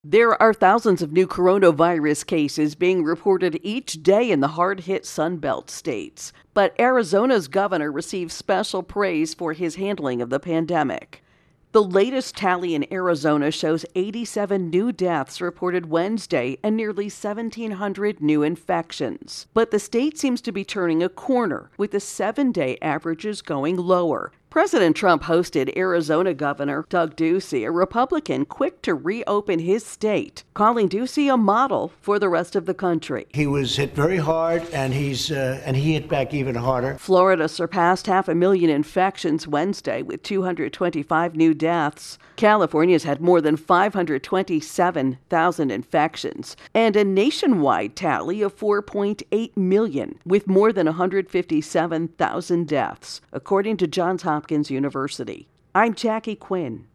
There are thousands of new coronavirus cases being reported each day in the hard-hit Sunbelt states. But Arizona's governor received special praise for his handling of the pandemic. The latest tally in Arizona shows 87 new deaths reported Wednesday and nearly 1,700 new infections. But the state seems to be turning a corner, with the 7-day averages going lower. President Trump hosted Arizona Governor Doug Ducey, a Republican quick to reopen his state, calling Ducey a model for the rest of the country. He was hit very hard, and he hit back even harder. Florida surpassed 500,000 infections Wednesday with 225 new deaths. California's had more than 527,000 infections and a nationwide tally of 4.8 million with more than 157,000 deaths, according to Johns Hopkins University. I'm Jackie Quinn.